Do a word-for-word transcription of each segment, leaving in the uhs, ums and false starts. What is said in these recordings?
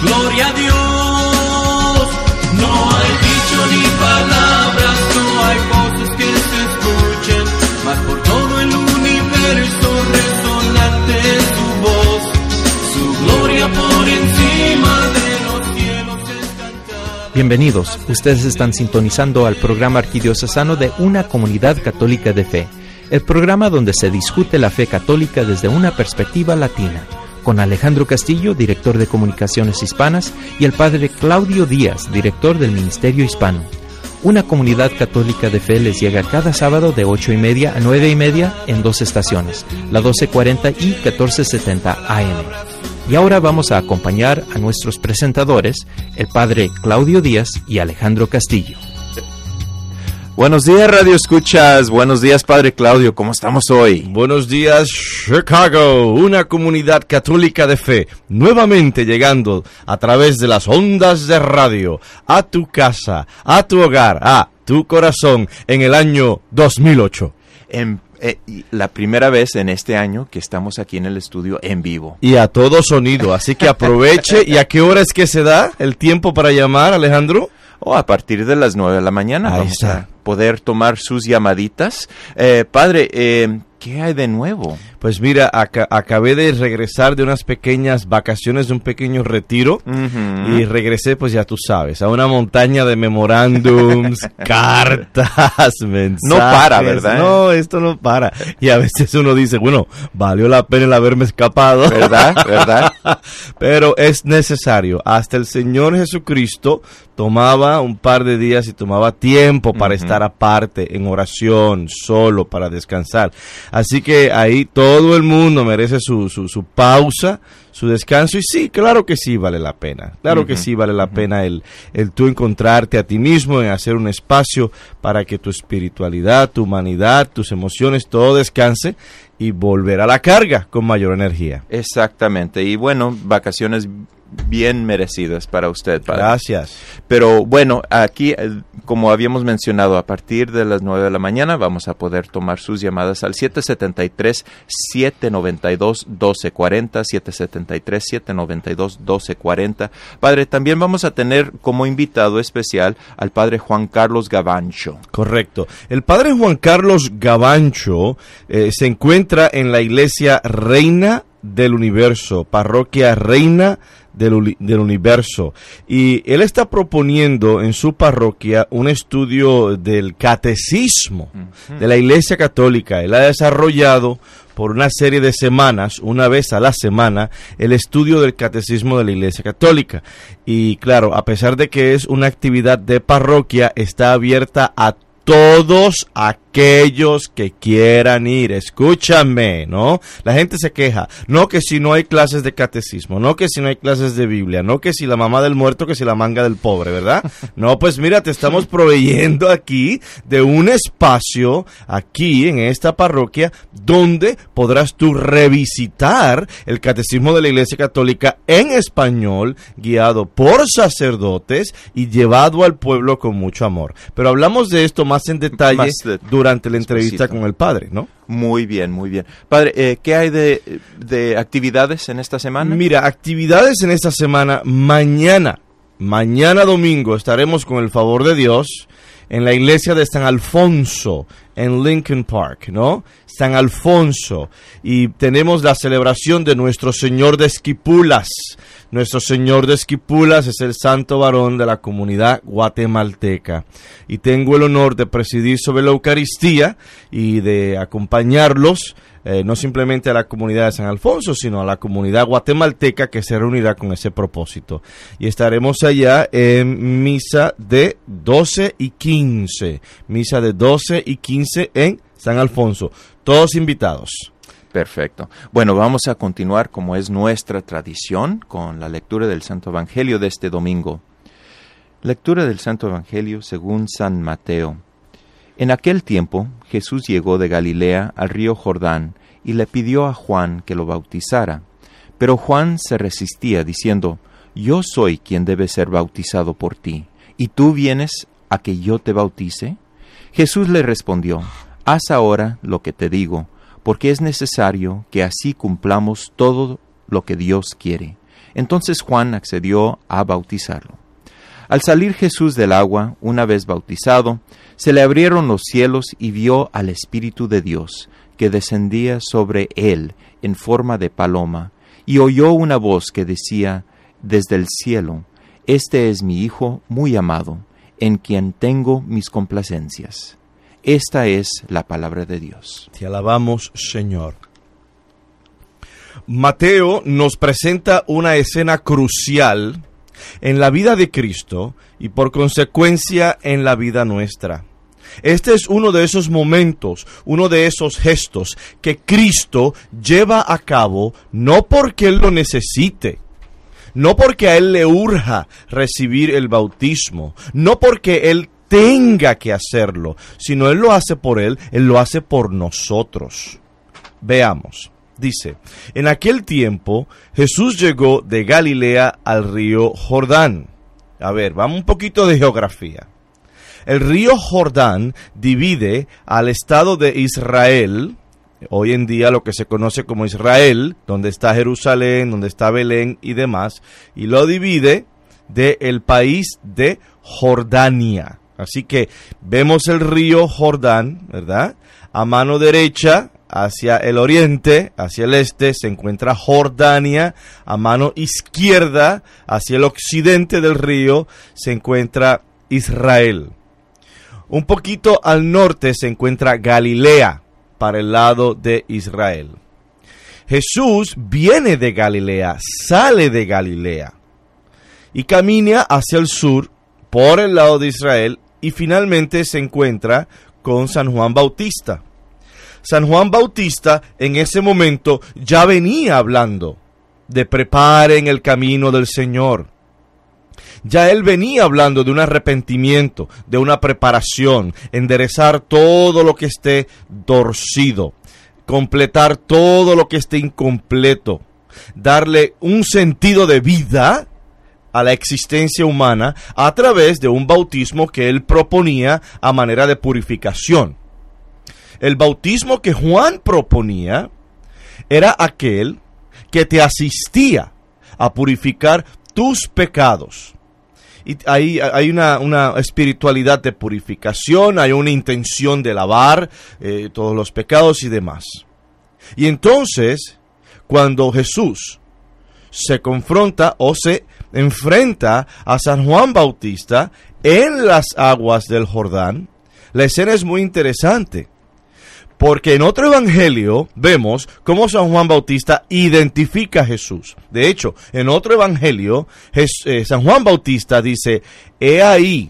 Gloria a Dios. No hay dicho ni palabras, no hay voces que se escuchen, mas por todo el universo resonante es su voz. Su gloria por encima de los cielos es cantada. Bienvenidos, ustedes están sintonizando al programa arquidiocesano de Una Comunidad Católica de Fe, el programa donde se discute la fe católica desde una perspectiva latina, con Alejandro Castillo, director de Comunicaciones Hispanas, y el padre Claudio Díaz, director del Ministerio Hispano. Una Comunidad Católica de Fe les llega cada sábado de ocho y media a nueve y media en dos estaciones, la doce cuarenta y catorce setenta A M. Y ahora vamos a acompañar a nuestros presentadores, el padre Claudio Díaz y Alejandro Castillo. Buenos días, Radio Escuchas. Buenos días, Padre Claudio. ¿Cómo estamos hoy? Buenos días, Chicago. Una comunidad católica de fe. Nuevamente llegando a través de las ondas de radio a tu casa, a tu hogar, a tu corazón en el año dos mil ocho. En, eh, la primera vez en este año que estamos aquí en el estudio en vivo. Y a todo sonido. Así que aproveche. ¿Y a qué hora es que se da el tiempo para llamar, Alejandro? Oh, a partir de las nueve de la mañana. Ahí vamos está. a poder tomar sus llamaditas. Eh, padre, eh, ¿qué hay de nuevo? Pues mira, ac- acabé de regresar de unas pequeñas vacaciones, de un pequeño retiro, Uh-huh. y regresé, pues ya tú sabes, a una montaña de memorándums, cartas, mensajes. No para, ¿verdad? No, esto no para. Y a veces uno dice, bueno, valió la pena el haberme escapado. ¿Verdad? ¿Verdad? Pero es necesario. Hasta el Señor Jesucristo tomaba un par de días y tomaba tiempo para Uh-huh. estar aparte, en oración, solo, para descansar. Así que ahí todo el mundo merece su, su, su pausa, su descanso. Y sí, claro que sí vale la pena. Claro Uh-huh. que sí vale la pena el, el tú encontrarte a ti mismo, en hacer un espacio para que tu espiritualidad, tu humanidad, tus emociones, todo descanse y volver a la carga con mayor energía. Exactamente. Y bueno, vacaciones bien merecidas para usted, padre. Gracias. Pero bueno, aquí, eh, como habíamos mencionado, a partir de las nueve de la mañana vamos a poder tomar sus llamadas al siete siete tres, siete nueve dos, uno dos cuatro cero, siete siete tres, siete nueve dos, uno dos cuatro cero. Padre, también vamos a tener como invitado especial al padre Juan Carlos Gavancho. Correcto. El padre Juan Carlos Gavancho eh, se encuentra en la iglesia Reina del Universo, parroquia Reina del, uni- del Universo, y él está proponiendo en su parroquia un estudio del catecismo Uh-huh. de la Iglesia Católica. Él ha desarrollado por una serie de semanas, una vez a la semana, el estudio del catecismo de la Iglesia Católica. Y claro, a pesar de que es una actividad de parroquia, está abierta a todos aquellos que quieran ir. Escúchame, ¿no? La gente se queja, no que si no hay clases de catecismo, no que si no hay clases de Biblia, no que si la mamá del muerto, que si la manga del pobre, ¿verdad? No, pues mira, te estamos proveyendo aquí de un espacio, aquí en esta parroquia, donde podrás tú revisitar el catecismo de la Iglesia Católica en español, guiado por sacerdotes y llevado al pueblo con mucho amor. Pero hablamos de esto más en detalle Más de- durante la entrevista despacito. con el padre, ¿no? Muy bien, muy bien. Padre, eh, ¿qué hay de, de actividades en esta semana? Mira, actividades en esta semana. Mañana, mañana domingo, estaremos con el favor de Dios en la iglesia de San Alfonso, en Lincoln Park, ¿no? San Alfonso. Y tenemos la celebración de nuestro Señor de Esquipulas. Nuestro Señor de Esquipulas es el santo varón de la comunidad guatemalteca. Y tengo el honor de presidir sobre la Eucaristía y de acompañarlos, eh, no simplemente a la comunidad de San Alfonso, sino a la comunidad guatemalteca que se reunirá con ese propósito. Y estaremos allá en misa de doce y quince. Misa de doce y quince en San Alfonso. Todos invitados. Perfecto. Bueno, vamos a continuar como es nuestra tradición con la lectura del Santo Evangelio de este domingo. Lectura del Santo Evangelio según San Mateo. En aquel tiempo Jesús llegó de Galilea al río Jordán y le pidió a Juan que lo bautizara. Pero Juan se resistía diciendo, yo soy quien debe ser bautizado por ti, ¿y tú vienes a que yo te bautice? Jesús le respondió, haz ahora lo que te digo, porque es necesario que así cumplamos todo lo que Dios quiere. Entonces Juan accedió a bautizarlo. Al salir Jesús del agua, una vez bautizado, se le abrieron los cielos y vio al Espíritu de Dios, que descendía sobre él en forma de paloma, y oyó una voz que decía desde el cielo: Este es mi Hijo muy amado, en quien tengo mis complacencias. Esta es la palabra de Dios. Te alabamos, Señor. Mateo nos presenta una escena crucial en la vida de Cristo y por consecuencia en la vida nuestra. Este es uno de esos momentos, uno de esos gestos que Cristo lleva a cabo no porque Él lo necesite, no porque a Él le urja recibir el bautismo, no porque Él tenga que hacerlo, sino Él lo hace por Él, Él lo hace por nosotros. Veamos. Dice, en aquel tiempo Jesús llegó de Galilea al río Jordán. A ver, vamos un poquito de geografía. El río Jordán divide al estado de Israel, hoy en día lo que se conoce como Israel, donde está Jerusalén, donde está Belén y demás, y lo divide del país de Jordania. Así que vemos el río Jordán, ¿verdad? A mano derecha, hacia el oriente, hacia el este, se encuentra Jordania. A mano izquierda, hacia el occidente del río, se encuentra Israel. Un poquito al norte se encuentra Galilea, para el lado de Israel. Jesús viene de Galilea, sale de Galilea, y camina hacia el sur, por el lado de Israel, y finalmente se encuentra con San Juan Bautista. San Juan Bautista en ese momento ya venía hablando de preparen el camino del Señor. Ya él venía hablando de un arrepentimiento, de una preparación, enderezar todo lo que esté torcido, completar todo lo que esté incompleto, darle un sentido de vida a la existencia humana a través de un bautismo que él proponía a manera de purificación. El bautismo que Juan proponía era aquel que te asistía a purificar tus pecados. Y ahí hay una, una espiritualidad de purificación, hay una intención de lavar eh, todos los pecados y demás. Y entonces, cuando Jesús se confronta o se enfrenta a San Juan Bautista en las aguas del Jordán, la escena es muy interesante. Porque en otro evangelio vemos cómo San Juan Bautista identifica a Jesús. De hecho, en otro evangelio, eh, San Juan Bautista dice: He ahí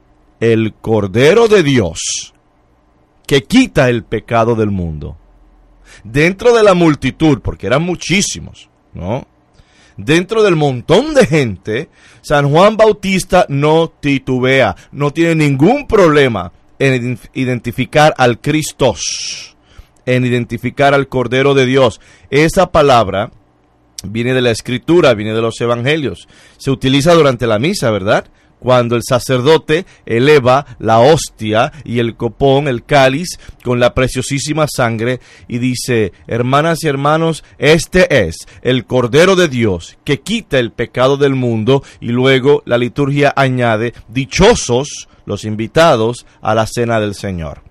el Cordero de Dios que quita el pecado del mundo. Dentro de la multitud, porque eran muchísimos, ¿no? Dentro del montón de gente, San Juan Bautista no titubea, no tiene ningún problema en identificar al Cristos, en identificar al Cordero de Dios. Esa palabra viene de la Escritura, viene de los Evangelios. Se utiliza durante la misa, ¿verdad? Cuando el sacerdote eleva la hostia y el copón, el cáliz, con la preciosísima sangre y dice: hermanas y hermanos, este es el Cordero de Dios que quita el pecado del mundo. Y luego la liturgia añade: dichosos los invitados a la cena del Señor.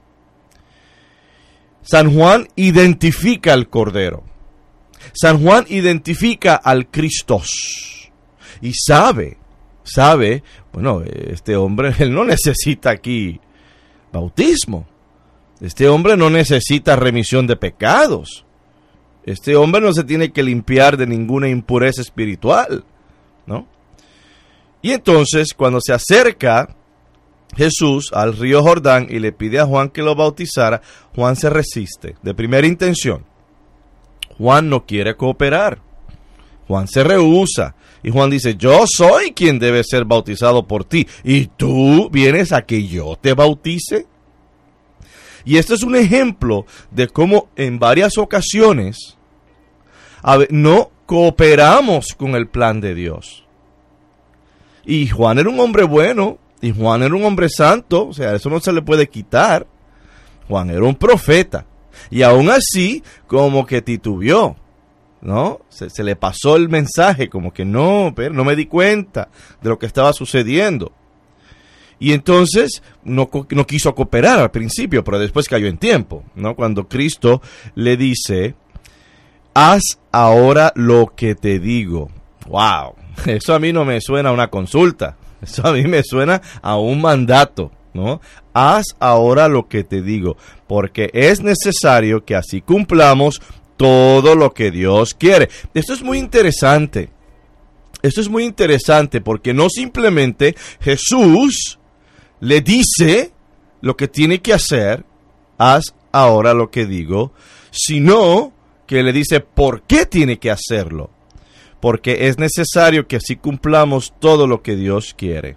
San Juan identifica al Cordero. San Juan identifica al Cristos. Y sabe, sabe, bueno, este hombre, él no necesita aquí bautismo. Este hombre no necesita remisión de pecados. Este hombre no se tiene que limpiar de ninguna impureza espiritual, ¿no? Y entonces, cuando se acerca Jesús al río Jordán y le pide a Juan que lo bautizara, Juan se resiste de primera intención. Juan no quiere cooperar. Juan se rehúsa. Y Juan dice: yo soy quien debe ser bautizado por ti, ¿y tú vienes a que yo te bautice? Y esto es un ejemplo de cómo en varias ocasiones a ver, no cooperamos con el plan de Dios. Y Juan era un hombre bueno. Y Juan era un hombre santo, o sea, eso no se le puede quitar. Juan era un profeta. Y aún así, como que titubeó. ¿no? Se, se le pasó el mensaje, como que no, pero no me di cuenta de lo que estaba sucediendo. Y entonces no, no quiso cooperar al principio, pero después cayó en tiempo, ¿no? Cuando Cristo le dice, haz ahora lo que te digo. ¡Wow! Eso a mí no me suena a una consulta, eso a mí me suena a un mandato, ¿no? Haz ahora lo que te digo, porque es necesario que así cumplamos todo lo que Dios quiere. Esto es muy interesante. Esto es muy interesante porque no simplemente Jesús le dice lo que tiene que hacer, haz ahora lo que digo, sino que le dice por qué tiene que hacerlo. Porque es necesario que así cumplamos todo lo que Dios quiere.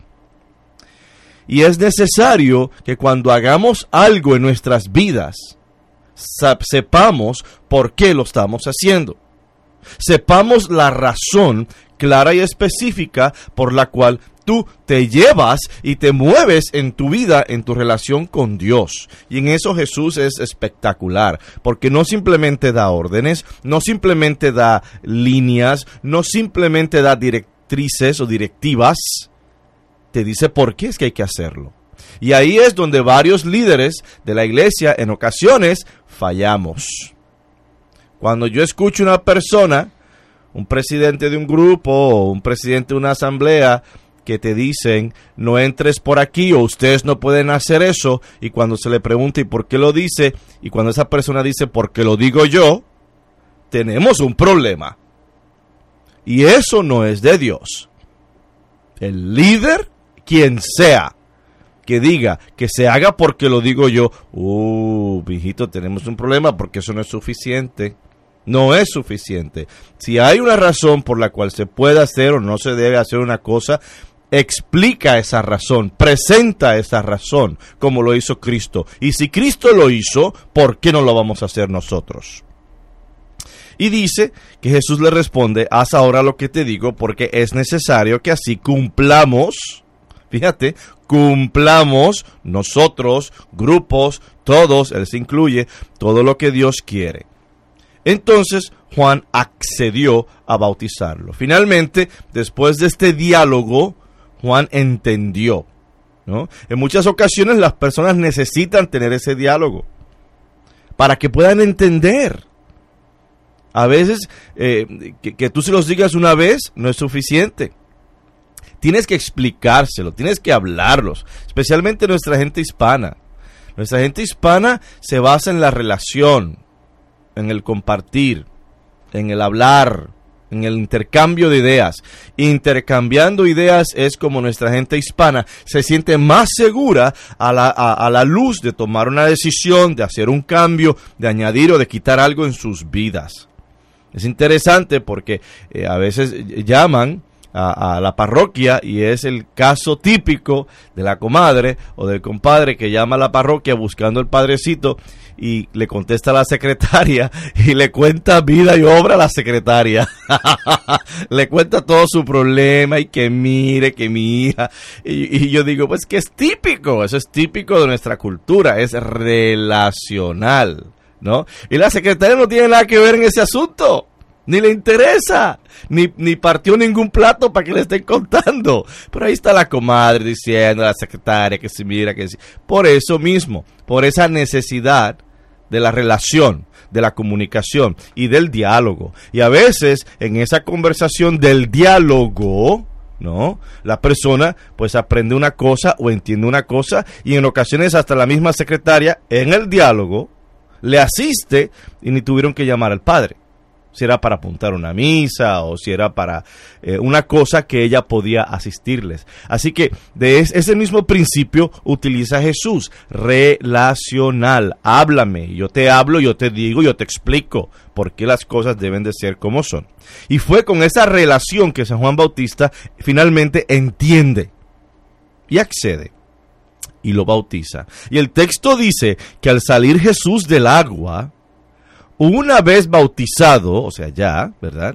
Y es necesario que cuando hagamos algo en nuestras vidas, sepamos por qué lo estamos haciendo. Sepamos la razón clara y específica por la cual tú te llevas y te mueves en tu vida, en tu relación con Dios. Y en eso Jesús es espectacular, porque no simplemente da órdenes, no simplemente da líneas, no simplemente da directrices o directivas, te dice por qué es que hay que hacerlo. Y ahí es donde varios líderes de la iglesia en ocasiones fallamos. Cuando yo escucho una persona, un presidente de un grupo o un presidente de una asamblea, que te dicen, no entres por aquí o ustedes no pueden hacer eso, y cuando se le pregunta ¿y por qué lo dice? Y cuando esa persona dice porque lo digo yo, tenemos un problema. Y eso no es de Dios. El líder, quien sea, que diga que se haga porque lo digo yo, uh, mijito, tenemos un problema porque eso no es suficiente. No es suficiente. Si hay una razón por la cual se puede hacer o no se debe hacer una cosa, explica esa razón, presenta esa razón, como lo hizo Cristo. Y si Cristo lo hizo, ¿por qué no lo vamos a hacer nosotros? Y dice que Jesús le responde, haz ahora lo que te digo, porque es necesario que así cumplamos, fíjate, cumplamos nosotros, grupos, todos, Él se incluye, todo lo que Dios quiere. Entonces Juan accedió a bautizarlo. Finalmente, después de este diálogo, Juan entendió, ¿no? En muchas ocasiones las personas necesitan tener ese diálogo para que puedan entender. A veces eh, que, que tú se los digas una vez no es suficiente. Tienes que explicárselo, tienes que hablarlos, especialmente nuestra gente hispana. Nuestra gente hispana se basa en la relación, en el compartir, en el hablar, en el intercambio de ideas. Intercambiando ideas es como nuestra gente hispana se siente más segura a la, a, a la luz de tomar una decisión, de hacer un cambio, de añadir o de quitar algo en sus vidas. Es interesante porque eh, a veces llaman a, a la parroquia y es el caso típico de la comadre o del compadre que llama a la parroquia buscando el padrecito y le contesta a la secretaria y le cuenta vida y obra a la secretaria. Le cuenta todo su problema y que mire, que mi hija. Y, y yo digo, pues que es típico, eso es típico de nuestra cultura, es relacional, ¿no? Y la secretaria no tiene nada que ver en ese asunto. Ni le interesa, ni, ni partió ningún plato para que le estén contando. Pero ahí está la comadre diciendo a la secretaria que se mira, que sí. Por eso mismo, por esa necesidad de la relación, de la comunicación y del diálogo. Y a veces en esa conversación del diálogo, ¿no? La persona pues aprende una cosa o entiende una cosa y en ocasiones hasta la misma secretaria en el diálogo le asiste y ni tuvieron que llamar al padre. Si era para apuntar una misa o si era para eh, una cosa que ella podía asistirles. Así que de es, ese mismo principio utiliza Jesús, relacional. Háblame, yo te hablo, yo te digo, yo te explico por qué las cosas deben de ser como son. Y fue con esa relación que San Juan Bautista finalmente entiende y accede y lo bautiza. Y el texto dice que al salir Jesús del agua, una vez bautizado, o sea, ya, ¿verdad?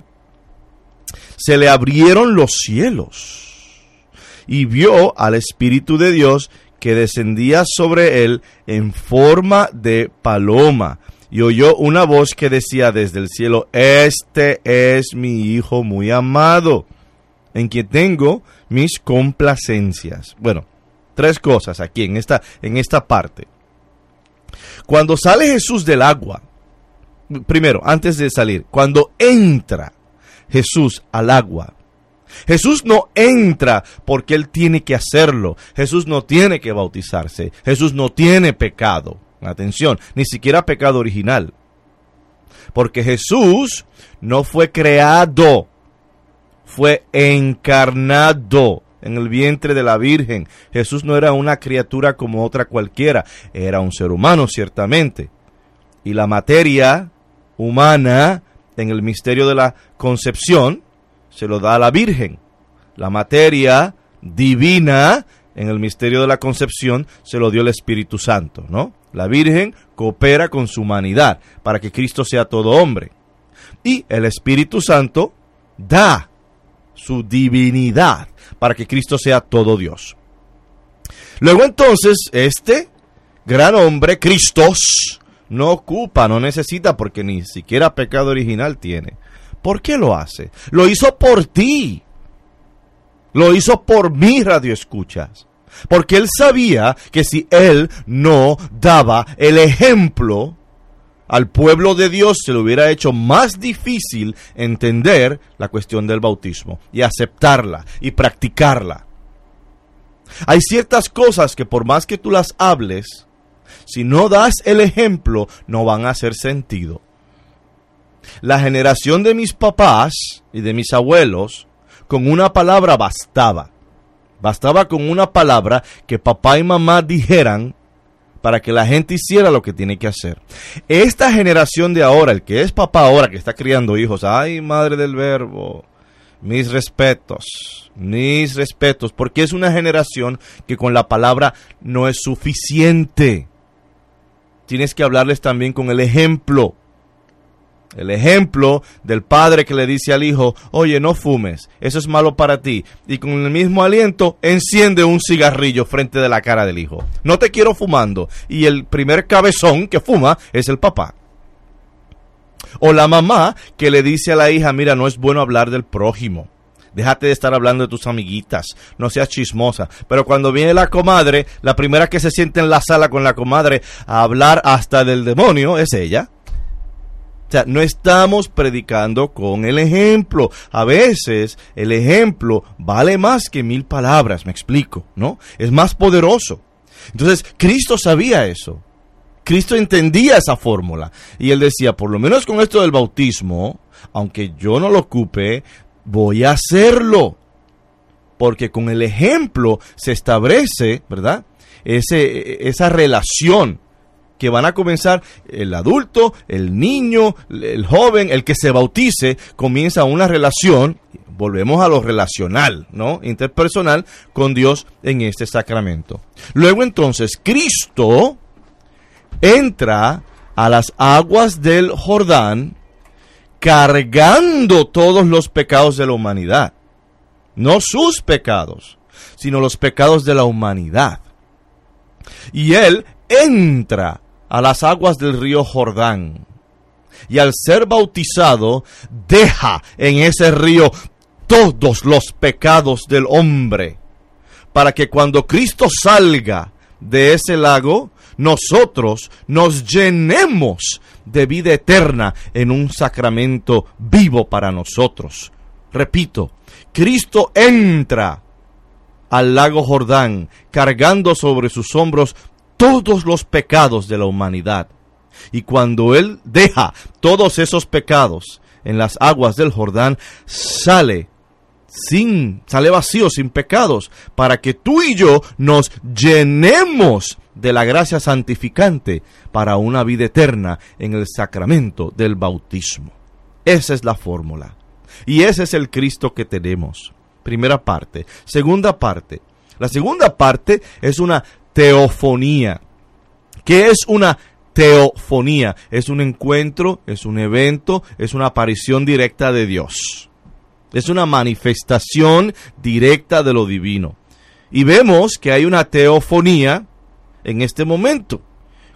Se le abrieron los cielos y vio al Espíritu de Dios que descendía sobre él en forma de paloma y oyó una voz que decía desde el cielo: este es mi Hijo muy amado, en quien tengo mis complacencias. Bueno, tres cosas aquí en esta, en esta parte. Cuando sale Jesús del agua, primero, antes de salir, cuando entra Jesús al agua, Jesús no entra porque Él tiene que hacerlo. Jesús no tiene que bautizarse. Jesús no tiene pecado. Atención, ni siquiera pecado original. Porque Jesús no fue creado, fue encarnado en el vientre de la Virgen. Jesús no era una criatura como otra cualquiera. Era un ser humano, ciertamente. Y la materia humana en el misterio de la concepción se lo da a la Virgen. La materia divina en el misterio de la concepción se lo dio el Espíritu Santo, ¿no? La Virgen coopera con su humanidad para que Cristo sea todo hombre. Y el Espíritu Santo da su divinidad para que Cristo sea todo Dios. Luego entonces, este gran hombre, Cristos, no ocupa, no necesita, porque ni siquiera pecado original tiene. ¿Por qué lo hace? Lo hizo por ti. Lo hizo por mí, radioescuchas. Porque Él sabía que si Él no daba el ejemplo al pueblo de Dios, se le hubiera hecho más difícil entender la cuestión del bautismo y aceptarla y practicarla. Hay ciertas cosas que por más que tú las hables, si no das el ejemplo, no van a hacer sentido. La generación de mis papás y de mis abuelos, con una palabra bastaba. Bastaba con una palabra que papá y mamá dijeran para que la gente hiciera lo que tiene que hacer. Esta generación de ahora, el que es papá ahora, que está criando hijos, ay, madre del verbo, mis respetos, mis respetos, porque es una generación que con la palabra no es suficiente. Tienes que hablarles también con el ejemplo. El ejemplo del padre que le dice al hijo: oye, no fumes, eso es malo para ti. Y con el mismo aliento enciende un cigarrillo frente de la cara del hijo. No te quiero fumando. Y el primer cabezón que fuma es el papá. O la mamá que le dice a la hija: mira, no es bueno hablar del prójimo. Déjate de estar hablando de tus amiguitas, no seas chismosa. Pero cuando viene la comadre, la primera que se siente en la sala con la comadre a hablar hasta del demonio es ella. O sea, no estamos predicando con el ejemplo. A veces el ejemplo vale más que mil palabras, me explico, ¿no? Es más poderoso. Entonces, Cristo sabía eso. Cristo entendía esa fórmula. Y Él decía, por lo menos con esto del bautismo, aunque yo no lo ocupe, voy a hacerlo. Porque con el ejemplo se establece, ¿verdad? Ese, esa relación que van a comenzar el adulto, el niño, el joven, el que se bautice, comienza una relación, volvemos a lo relacional, ¿no? Interpersonal con Dios en este sacramento. Luego entonces Cristo entra a las aguas del Jordán cargando todos los pecados de la humanidad. No sus pecados, sino los pecados de la humanidad. Y Él entra a las aguas del río Jordán. Y al ser bautizado, deja en ese río todos los pecados del hombre. Para que cuando Cristo salga de ese lago, nosotros nos llenemos de vida eterna en un sacramento vivo para nosotros. Repito, Cristo entra al lago Jordán cargando sobre sus hombros todos los pecados de la humanidad. Y cuando Él deja todos esos pecados en las aguas del Jordán, sale sin, sale vacío, sin pecados, para que tú y yo nos llenemos de la gracia santificante para una vida eterna en el sacramento del bautismo. Esa es la fórmula. Y ese es el Cristo que tenemos. Primera parte. Segunda parte. La segunda parte es una teofonía. ¿Qué es una teofonía? Es un encuentro, es un evento, es una aparición directa de Dios. Es una manifestación directa de lo divino. Y vemos que hay una teofonía en este momento,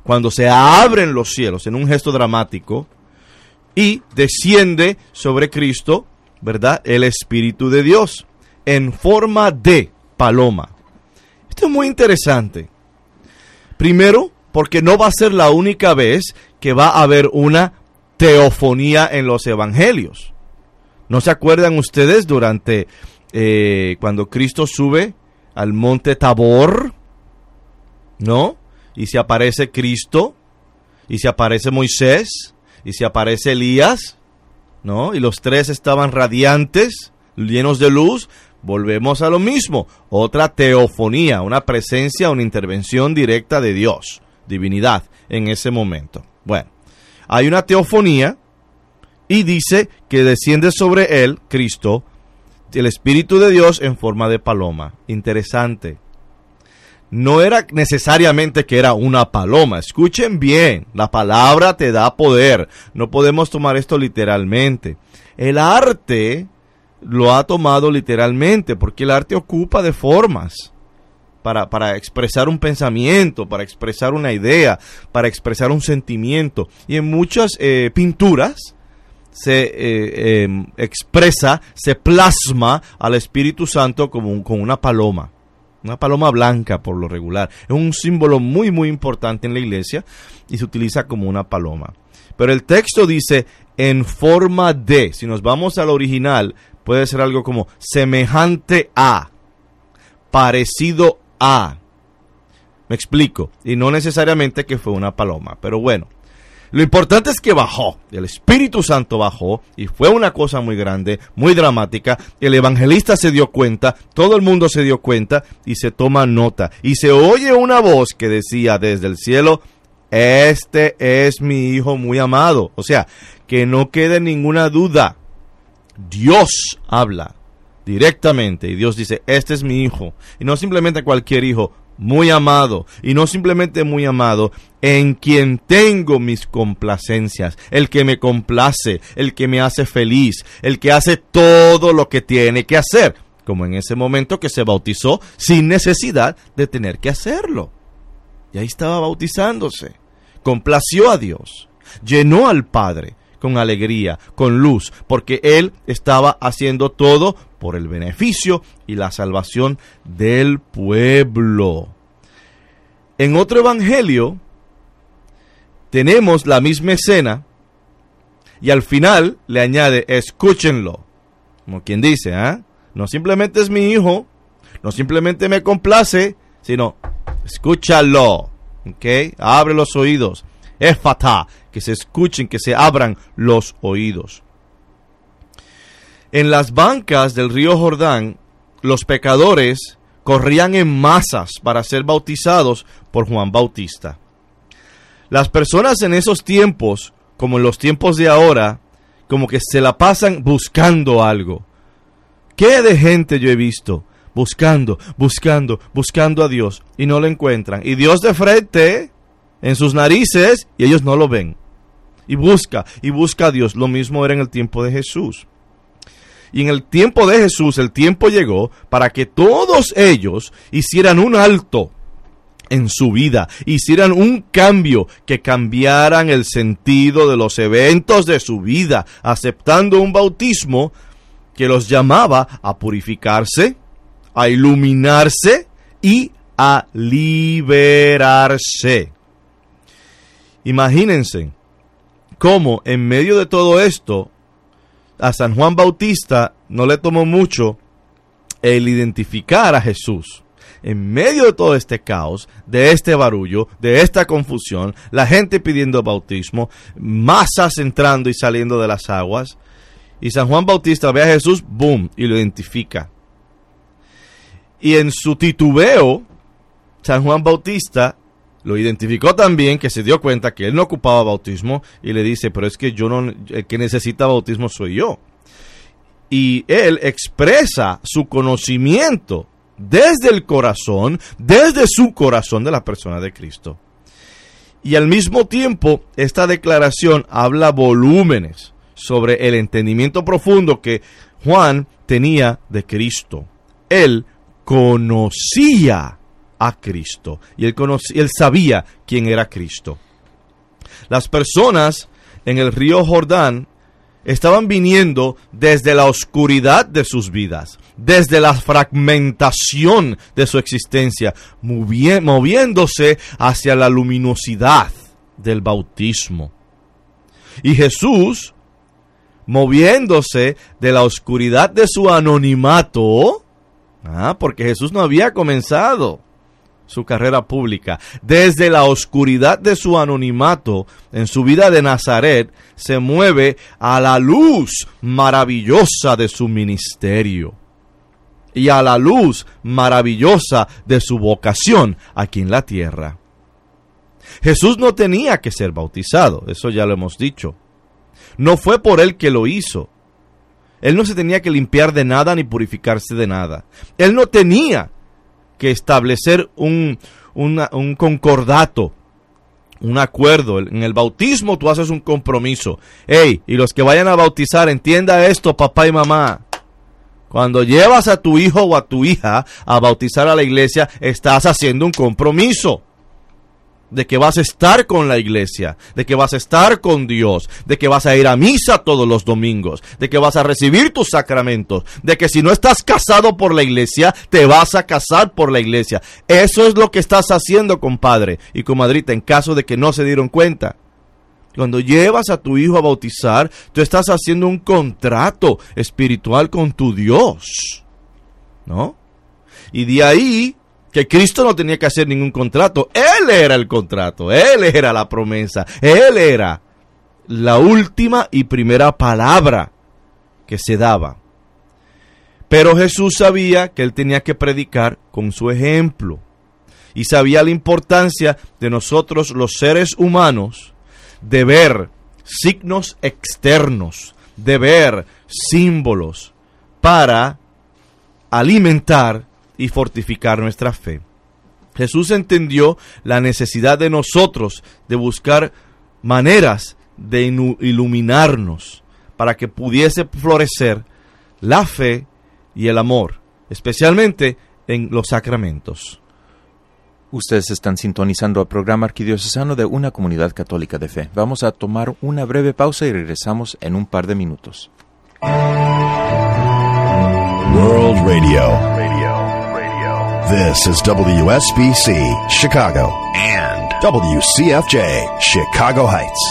cuando se abren los cielos en un gesto dramático y desciende sobre Cristo, ¿verdad?, el Espíritu de Dios en forma de paloma. Esto es muy interesante. Primero, porque no va a ser la única vez que va a haber una teofonía en los evangelios. ¿No se acuerdan ustedes durante eh, cuando Cristo sube al monte Tabor? ¿No? Y se aparece Cristo, y se aparece Moisés, y se aparece Elías, ¿no? Y los tres estaban radiantes, llenos de luz. Volvemos a lo mismo, otra teofonía, una presencia, una intervención directa de Dios, divinidad, en ese momento. Bueno, hay una teofonía y dice que desciende sobre él, Cristo, el Espíritu de Dios en forma de paloma. Interesante. No era necesariamente que era una paloma. Escuchen bien, la palabra te da poder. No podemos tomar esto literalmente. El arte lo ha tomado literalmente, porque el arte ocupa de formas para, para expresar un pensamiento, para expresar una idea, para expresar un sentimiento. Y en muchas eh, pinturas se eh, eh, expresa, se plasma al Espíritu Santo como un, con una paloma. Una paloma blanca por lo regular. Es un símbolo muy muy importante en la iglesia y se utiliza como una paloma. Pero el texto dice en forma de. Si nos vamos al original, puede ser algo como semejante a, parecido a. Me explico. Y no necesariamente que fue una paloma. Pero bueno. Lo importante es que bajó, el Espíritu Santo bajó y fue una cosa muy grande, muy dramática. El evangelista se dio cuenta, todo el mundo se dio cuenta y se toma nota. Y se oye una voz que decía desde el cielo, este es mi hijo muy amado. O sea, que no quede ninguna duda. Dios habla directamente y Dios dice, este es mi hijo. Y no simplemente cualquier hijo, muy amado, y no simplemente muy amado, en quien tengo mis complacencias, el que me complace, el que me hace feliz, el que hace todo lo que tiene que hacer, como en ese momento que se bautizó sin necesidad de tener que hacerlo. Y ahí estaba bautizándose, complació a Dios, llenó al Padre con alegría, con luz, porque Él estaba haciendo todo por el beneficio y la salvación del pueblo. En otro evangelio tenemos la misma escena y al final le añade, escúchenlo. Como quien dice, ¿eh? No simplemente es mi hijo, no simplemente me complace, sino escúchalo. ¿Ok? Abre los oídos. Éfata, que se escuchen, que se abran los oídos. En las bancas del río Jordán, los pecadores corrían en masas para ser bautizados por Juan Bautista. Las personas en esos tiempos, como en los tiempos de ahora, como que se la pasan buscando algo. ¿Qué de gente yo he visto? Buscando, buscando, buscando a Dios y no lo encuentran. Y Dios de frente en sus narices y ellos no lo ven. Y busca, y busca a Dios. Lo mismo era en el tiempo de Jesús. Y en el tiempo de Jesús, el tiempo llegó para que todos ellos hicieran un alto en su vida, hicieran un cambio, que cambiaran el sentido de los eventos de su vida, aceptando un bautismo que los llamaba a purificarse, a iluminarse y a liberarse. Imagínense cómo en medio de todo esto, a San Juan Bautista no le tomó mucho el identificar a Jesús. En medio de todo este caos, de este barullo, de esta confusión, la gente pidiendo bautismo, masas entrando y saliendo de las aguas, y San Juan Bautista ve a Jesús, boom, y lo identifica. Y en su titubeo, San Juan Bautista lo identificó también, que se dio cuenta que él no ocupaba bautismo, y le dice, pero es que yo no, el que necesita bautismo soy yo. Y él expresa su conocimiento desde el corazón, desde su corazón de la persona de Cristo. Y al mismo tiempo, esta declaración habla volúmenes sobre el entendimiento profundo que Juan tenía de Cristo. Él conocía a Cristo. Y él, conocía, él sabía quién era Cristo. Las personas en el río Jordán estaban viniendo desde la oscuridad de sus vidas, desde la fragmentación de su existencia, movi- moviéndose hacia la luminosidad del bautismo. Y Jesús, moviéndose de la oscuridad de su anonimato, ah, porque Jesús no había comenzado su carrera pública, desde la oscuridad de su anonimato en su vida de Nazaret, se mueve a la luz maravillosa de su ministerio y a la luz maravillosa de su vocación aquí en la tierra. Jesús no tenía que ser bautizado, eso ya lo hemos dicho. No fue por él que lo hizo. Él no se tenía que limpiar de nada ni purificarse de nada. Él no tenía que establecer un, una, un concordato, un acuerdo. En el bautismo tú haces un compromiso. Hey, y los que vayan a bautizar, entienda esto, papá y mamá. Cuando llevas a tu hijo o a tu hija a bautizar a la iglesia, estás haciendo un compromiso de que vas a estar con la iglesia, de que vas a estar con Dios, de que vas a ir a misa todos los domingos, de que vas a recibir tus sacramentos, de que si no estás casado por la iglesia, te vas a casar por la iglesia. Eso es lo que estás haciendo, compadre y comadrita, en caso de que no se dieron cuenta. Cuando llevas a tu hijo a bautizar, tú estás haciendo un contrato espiritual con tu Dios, ¿no? Y de ahí que Cristo no tenía que hacer ningún contrato. Él era el contrato, Él era la promesa, Él era la última y primera palabra que se daba. Pero Jesús sabía que Él tenía que predicar con su ejemplo. Y sabía la importancia de nosotros los seres humanos de ver signos externos, de ver símbolos para alimentar y fortificar nuestra fe. Jesús entendió la necesidad de nosotros de buscar maneras de iluminarnos para que pudiese florecer la fe y el amor, especialmente en los sacramentos. Ustedes están sintonizando el programa arquidiocesano de una comunidad católica de fe. Vamos a tomar una breve pausa y regresamos en un par de minutos. World Radio. This is W S B C, Chicago, and W C F J, Chicago Heights.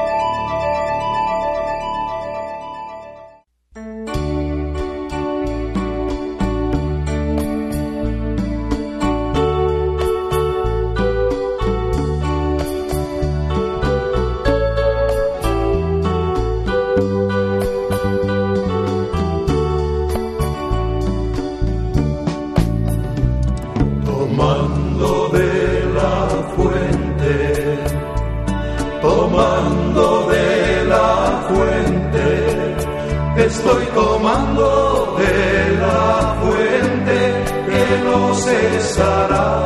Estoy tomando de la fuente que no cesará,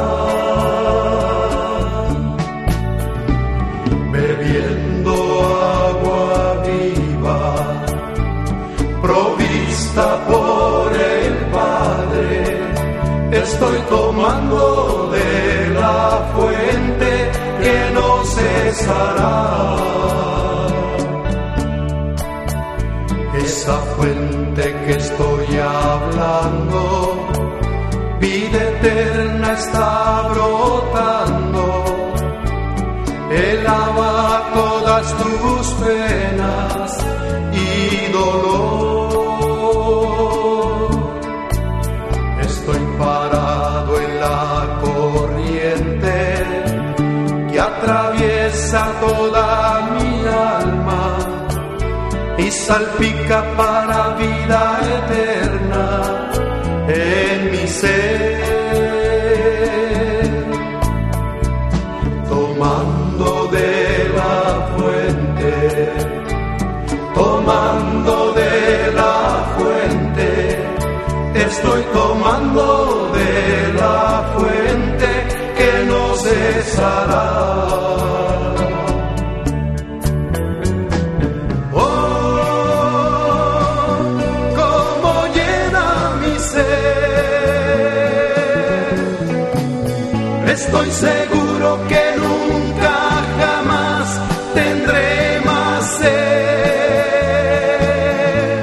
bebiendo agua viva, provista por el Padre. Estoy tomando de la fuente que no cesará. Esa fuente que estoy hablando, vida eterna está brotando. Él lava todas tus penas y dolor. Estoy parado en la corriente que atraviesa toda mi alma y salpica para vida eterna en mi ser. Tomando de la fuente, tomando de la fuente, estoy tomando de la fuente que no cesará. Estoy seguro que nunca jamás tendré más sed.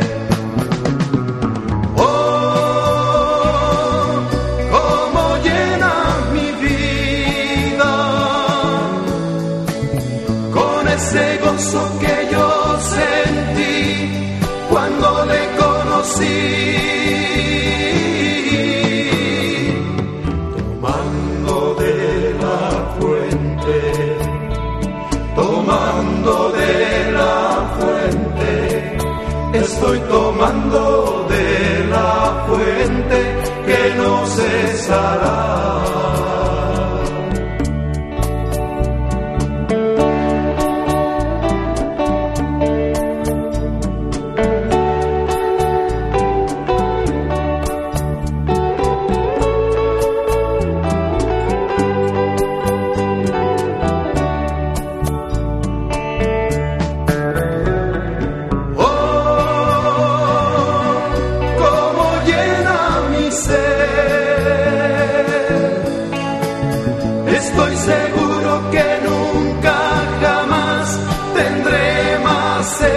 Oh, cómo llena mi vida con ese gozo que yo sentí cuando le conocí. Estoy tomando de la fuente que no cesará. Estoy seguro que nunca jamás tendré más sed.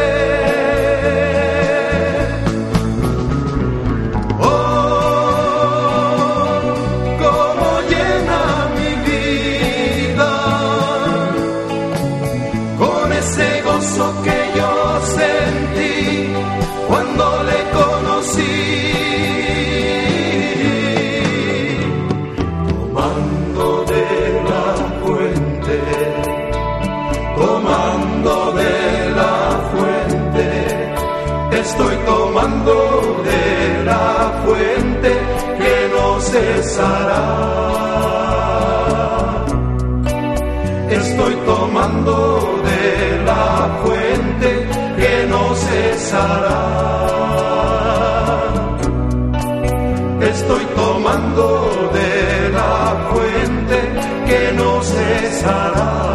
Oh, cómo llena mi vida con ese gozo que yo sentí cuando le conocí. Estoy tomando de la fuente que no cesará. Estoy tomando de la fuente que no cesará. Estoy tomando de la fuente que no cesará.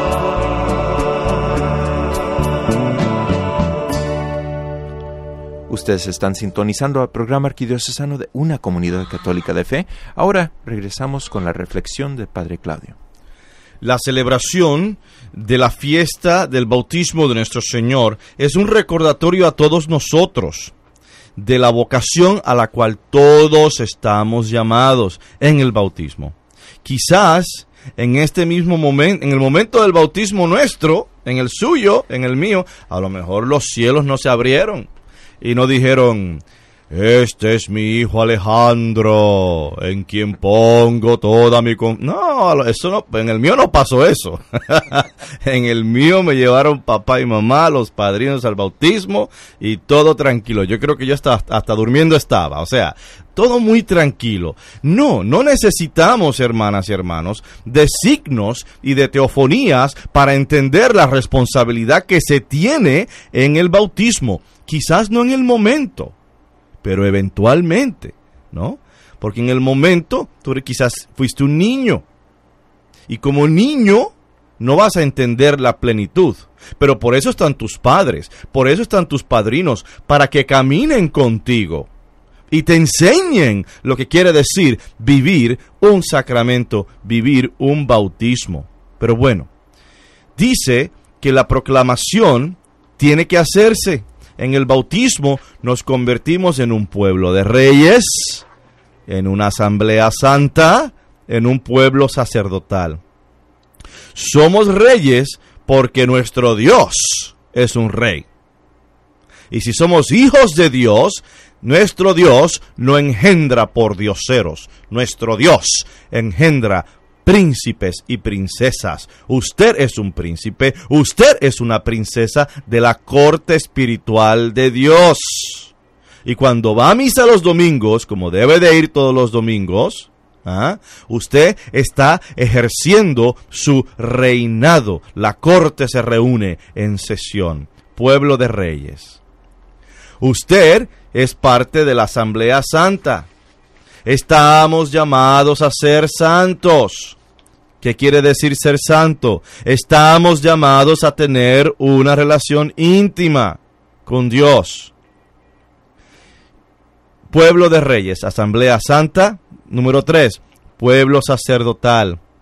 Ustedes están sintonizando al programa arquidiocesano de una comunidad católica de fe. Ahora regresamos con la reflexión del Padre Claudio. La celebración de la fiesta del bautismo de nuestro Señor es un recordatorio a todos nosotros de la vocación a la cual todos estamos llamados en el bautismo. Quizás en este mismo momento, en el momento del bautismo nuestro, en el suyo, en el mío, a lo mejor los cielos no se abrieron y no dijeron: este es mi hijo Alejandro, en quien pongo toda mi... Con... No, eso no, en el mío no pasó eso. En el mío me llevaron papá y mamá, los padrinos al bautismo y todo tranquilo. Yo creo que yo hasta, hasta durmiendo estaba, o sea, todo muy tranquilo. No, no necesitamos, hermanas y hermanos, de signos y de teofonías para entender la responsabilidad que se tiene en el bautismo. Quizás no en el momento, pero eventualmente, ¿no? Porque en el momento, tú quizás fuiste un niño. Y como niño, no vas a entender la plenitud. Pero por eso están tus padres, por eso están tus padrinos, para que caminen contigo y te enseñen lo que quiere decir vivir un sacramento, vivir un bautismo. Pero bueno, dice que la proclamación tiene que hacerse. En el bautismo nos convertimos en un pueblo de reyes, en una asamblea santa, en un pueblo sacerdotal. Somos reyes porque nuestro Dios es un rey. Y si somos hijos de Dios, nuestro Dios no engendra por dioseros. Nuestro Dios engendra príncipes y princesas. Usted es un príncipe, usted es una princesa de la corte espiritual de Dios. Y cuando va a misa los domingos, como debe de ir todos los domingos, ¿ah? usted está ejerciendo su reinado. La corte se reúne en sesión. Pueblo de reyes. Usted es parte de la Asamblea Santa. Estamos llamados a ser santos. ¿Qué quiere decir ser santo? Estamos llamados a tener una relación íntima con Dios. Pueblo de reyes, Asamblea Santa. Número tres, pueblo sacerdotal.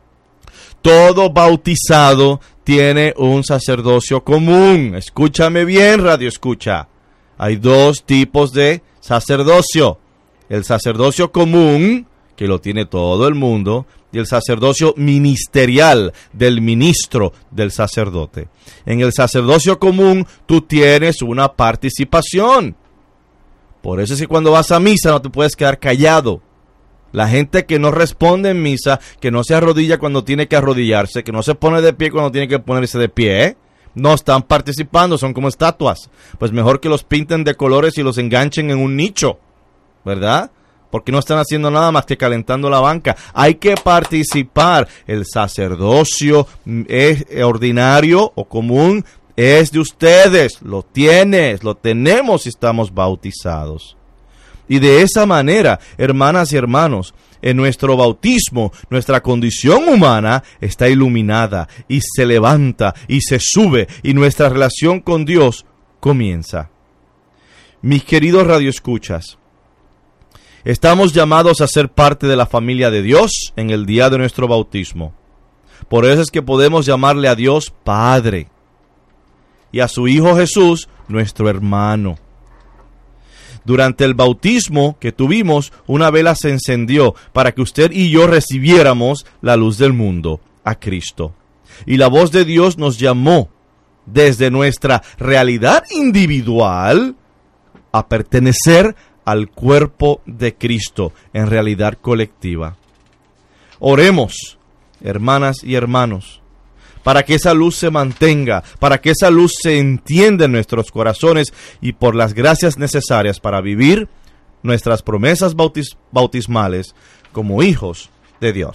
todo bautizado tiene un sacerdocio común. Escúchame bien, radio escucha. Hay dos tipos de sacerdocio. El sacerdocio común, que lo tiene todo el mundo, y el sacerdocio ministerial, del ministro del sacerdote. En el sacerdocio común tú tienes una participación. Por eso es que cuando vas a misa no te puedes quedar callado. La gente que no responde en misa, que no se arrodilla cuando tiene que arrodillarse, que no se pone de pie cuando tiene que ponerse de pie, ¿eh? No están participando, son como estatuas. Pues mejor que los pinten de colores y los enganchen en un nicho, ¿verdad? Porque no están haciendo nada más que calentando la banca. Hay que participar. El sacerdocio es ordinario o común es de ustedes. Lo tienes, lo tenemos si estamos bautizados. Y de esa manera, hermanas y hermanos, en nuestro bautismo, nuestra condición humana está iluminada y se levanta y se sube y nuestra relación con Dios comienza. Mis queridos radioescuchas, estamos llamados a ser parte de la familia de Dios en el día de nuestro bautismo. Por eso es que podemos llamarle a Dios Padre y a su Hijo Jesús nuestro hermano. Durante el bautismo que tuvimos, una vela se encendió para que usted y yo recibiéramos la luz del mundo, a Cristo. Y la voz de Dios nos llamó desde nuestra realidad individual a pertenecer al cuerpo de Cristo en realidad colectiva. Oremos, hermanas y hermanos, para que esa luz se mantenga, para que esa luz se entienda en nuestros corazones y por las gracias necesarias para vivir nuestras promesas bautis- bautismales como hijos de Dios.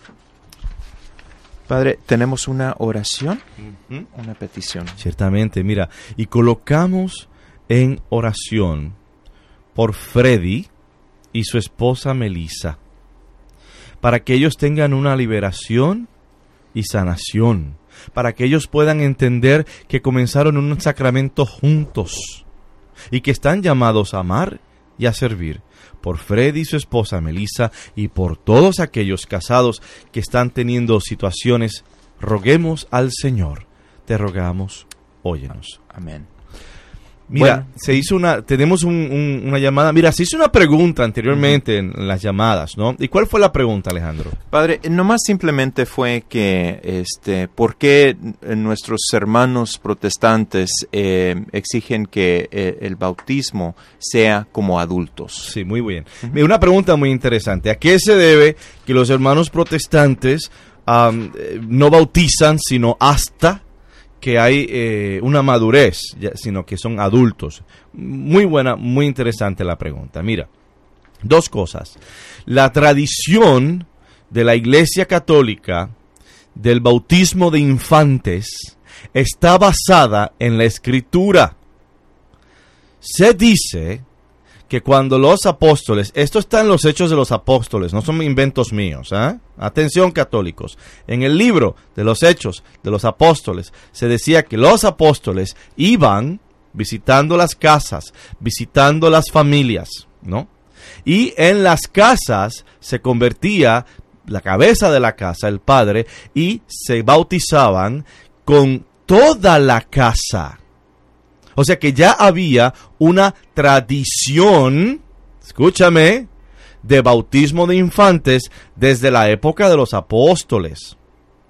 Padre, tenemos una oración, Uh-huh. una petición. Ciertamente, mira, y colocamos en oración por Freddy y su esposa Melissa, para que ellos tengan una liberación y sanación, para que ellos puedan entender que comenzaron un sacramento juntos y que están llamados a amar y a servir. Por Freddy y su esposa Melissa y por todos aquellos casados que están teniendo situaciones, roguemos al Señor. Te rogamos, óyenos. Amén. Mira, Bueno. se hizo una, tenemos un, un, una llamada, mira, se hizo una pregunta anteriormente uh-huh. en, en las llamadas, ¿no? ¿Y cuál fue la pregunta, Alejandro? Padre, nomás simplemente fue que, este, ¿por qué nuestros hermanos protestantes eh, exigen que eh, el bautismo sea como adultos? Sí, muy bien. Uh-huh. Una pregunta muy interesante. ¿A qué se debe que los hermanos protestantes um, no bautizan sino hasta que hay eh, una madurez, ya, sino que son adultos? Muy buena, muy interesante la pregunta. Mira, dos cosas. La tradición de la Iglesia Católica del bautismo de infantes está basada en la Escritura. Se dice que cuando los apóstoles, esto está en los Hechos de los Apóstoles, no son inventos míos, ¿eh? Atención, católicos, en el libro de los Hechos de los Apóstoles se decía que los apóstoles iban visitando las casas, visitando las familias, ¿no? Y en las casas se convertía la cabeza de la casa, el padre, y se bautizaban con toda la casa. O sea que ya había una tradición, escúchame, de bautismo de infantes desde la época de los apóstoles.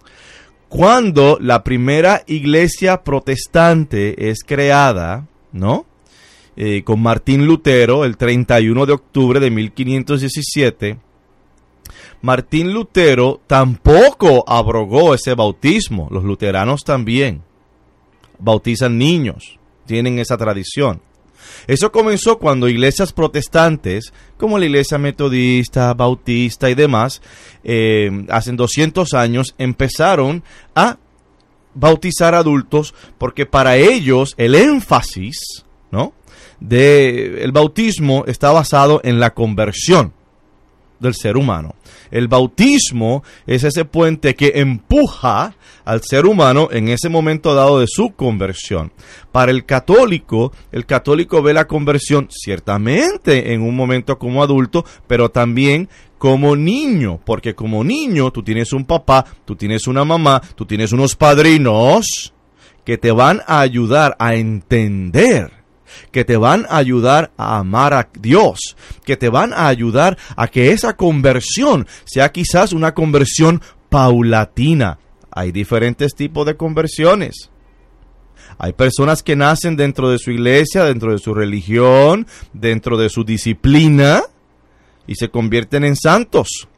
Cuando la primera iglesia protestante es creada, ¿no? Eh, con Martín Lutero, el treinta y uno de octubre de mil quinientos diecisiete, Martín Lutero tampoco abrogó ese bautismo. Los luteranos también bautizan niños. Tienen esa tradición. Eso comenzó cuando iglesias protestantes, como la iglesia metodista, bautista y demás, eh, hace doscientos años empezaron a bautizar adultos, porque para ellos el énfasis, ¿no?, de el bautismo está basado en la conversión. del ser humano. El bautismo es ese puente que empuja al ser humano en ese momento dado de su conversión. Para el católico, el católico ve la conversión ciertamente en un momento como adulto, pero también como niño, porque como niño tú tienes un papá, tú tienes una mamá, tú tienes unos padrinos que te van a ayudar a entender, que te van a ayudar a amar a Dios, que te van a ayudar a que esa conversión sea quizás una conversión paulatina. Hay diferentes tipos de conversiones. Hay personas que nacen dentro de su iglesia, dentro de su religión, dentro de su disciplina y se convierten en santos.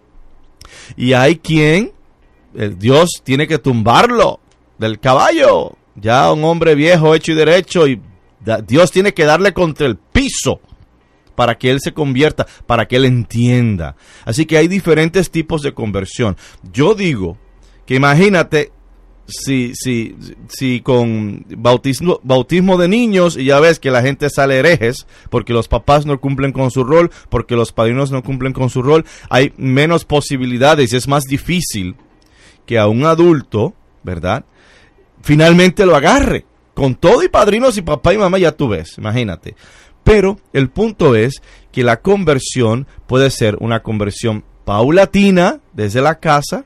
Y hay quien el Dios tiene que tumbarlo del caballo, ya un hombre viejo, hecho y derecho, y Dios tiene que darle contra el piso para que él se convierta, para que él entienda. Así que hay diferentes tipos de conversión. Yo digo que imagínate si, si, si con bautismo, bautismo de niños, y ya ves que la gente sale herejes porque los papás no cumplen con su rol, porque los padrinos no cumplen con su rol, hay menos posibilidades y es más difícil que a un adulto, ¿verdad?, finalmente lo agarre. Con todo y padrinos y papá y mamá, ya tú ves, imagínate. Pero el punto es que la conversión puede ser una conversión paulatina desde la casa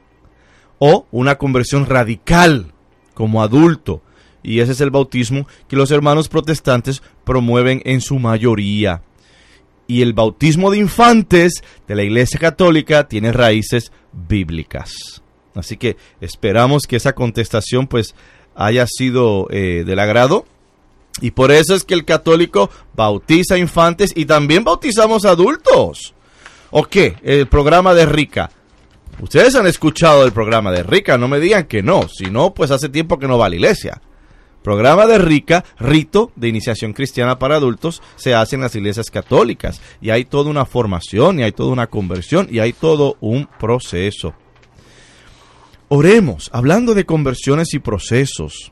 o una conversión radical como adulto. Y ese es el bautismo que los hermanos protestantes promueven en su mayoría. Y el bautismo de infantes de la Iglesia Católica tiene raíces bíblicas. Así que esperamos que esa contestación pues haya sido eh, del agrado, y por eso es que el católico bautiza infantes y también bautizamos adultos. ¿O qué? El programa de Rica. Ustedes han escuchado el programa de Rica, no me digan que no, si no, pues hace tiempo que no va a la iglesia. Programa de Rica, rito de iniciación cristiana para adultos, se hace en las iglesias católicas, y hay toda una formación, y hay toda una conversión, y hay todo un proceso. Oremos, hablando de conversiones y procesos,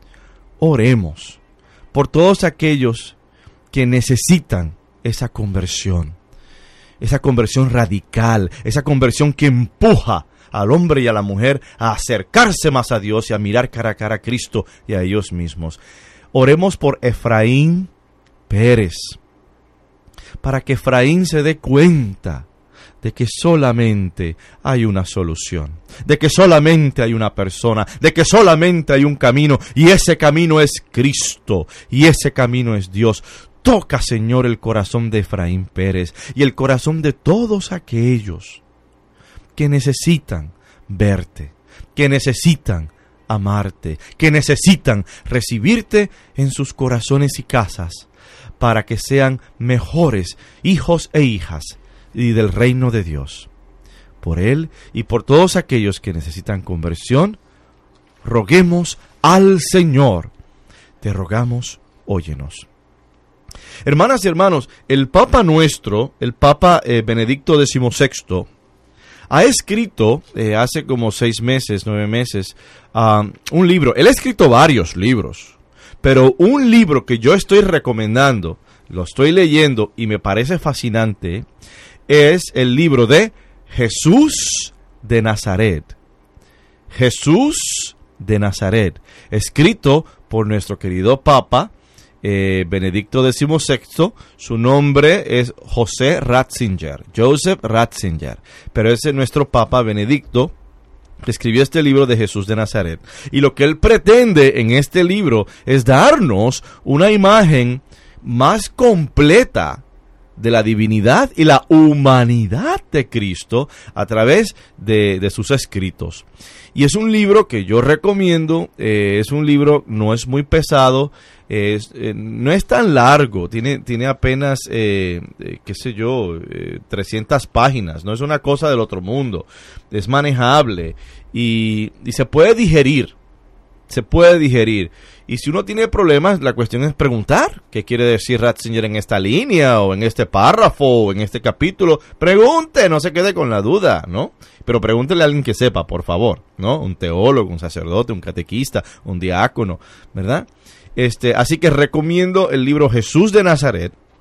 oremos por todos aquellos que necesitan esa conversión, esa conversión radical, esa conversión que empuja al hombre y a la mujer a acercarse más a Dios y a mirar cara a cara a Cristo y a ellos mismos. Oremos por Efraín Pérez, para que Efraín se dé cuenta de que solamente hay una solución, de que solamente hay una persona, de que solamente hay un camino, y ese camino es Cristo, y ese camino es Dios. Toca, Señor, el corazón de Efraín Pérez y el corazón de todos aquellos que necesitan verte, que necesitan amarte, que necesitan recibirte en sus corazones y casas, para que sean mejores hijos e hijas y del reino de Dios. Por él y por todos aquellos que necesitan conversión, roguemos al Señor. Te rogamos, óyenos. Hermanas y hermanos, el Papa nuestro, el Papa eh, Benedicto decimosexto, ha escrito eh, hace como seis meses, nueve meses, uh, un libro. Él ha escrito varios libros, pero un libro que yo estoy recomendando, lo estoy leyendo y me parece fascinante, es el libro de Jesús de Nazaret. Jesús de Nazaret, escrito por nuestro querido Papa eh, Benedicto decimosexto. Su nombre es José Ratzinger, Joseph Ratzinger, pero ese es nuestro Papa Benedicto que escribió este libro de Jesús de Nazaret. Y lo que él pretende en este libro es darnos una imagen más completa de la divinidad y la humanidad de Cristo a través de, de sus escritos. Y es un libro que yo recomiendo, eh, es un libro, no es muy pesado, es, eh, no es tan largo, tiene, tiene apenas, eh, eh, qué sé yo, eh, trescientas páginas, no es una cosa del otro mundo, es manejable y, y se puede digerir, se puede digerir. Y si uno tiene problemas, la cuestión es preguntar qué quiere decir Ratzinger en esta línea, o en este párrafo, o en este capítulo. Pregunte, no se quede con la duda, ¿no? Pero pregúntele a alguien que sepa, por favor, ¿no? Un teólogo, un sacerdote, un catequista, un diácono, ¿verdad? Este, así que recomiendo el libro Jesús de Nazaret,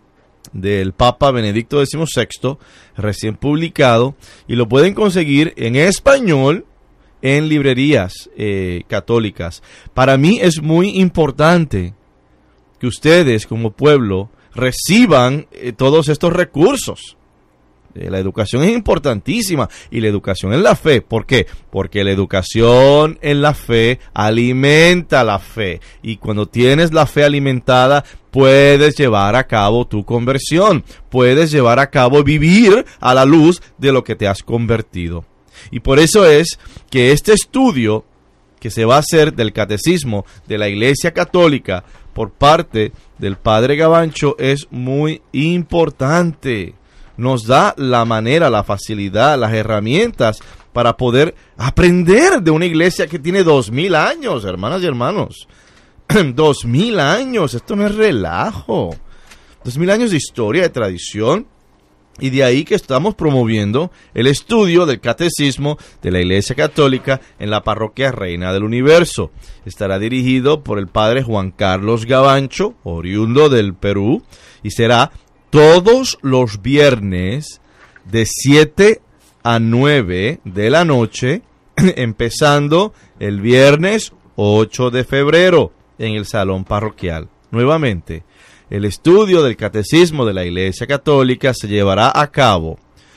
del Papa Benedicto dieciséis, recién publicado, y lo pueden conseguir en español en librerías eh, católicas. Para mí es muy importante que ustedes como pueblo reciban eh, todos estos recursos. Eh, la educación es importantísima, y la educación en la fe. ¿Por qué? Porque la educación en la fe alimenta la fe, y cuando tienes la fe alimentada puedes llevar a cabo tu conversión, puedes llevar a cabo vivir a la luz de lo que te has convertido. Y por eso es que este estudio que se va a hacer del Catecismo de la Iglesia Católica por parte del Padre Gavancho es muy importante. Nos da la manera, la facilidad, las herramientas para poder aprender de una iglesia que tiene dos mil años, hermanas y hermanos. Dos mil años, esto no es relajo. Dos mil años de historia, de tradición. Y de ahí que estamos promoviendo el estudio del Catecismo de la Iglesia Católica en la Parroquia Reina del Universo. Estará dirigido por el Padre Juan Carlos Gavancho, oriundo del Perú, y será todos los viernes de siete a nueve de la noche, empezando el viernes ocho de febrero en el Salón Parroquial. Nuevamente, el estudio del Catecismo de la Iglesia Católica se llevará a cabo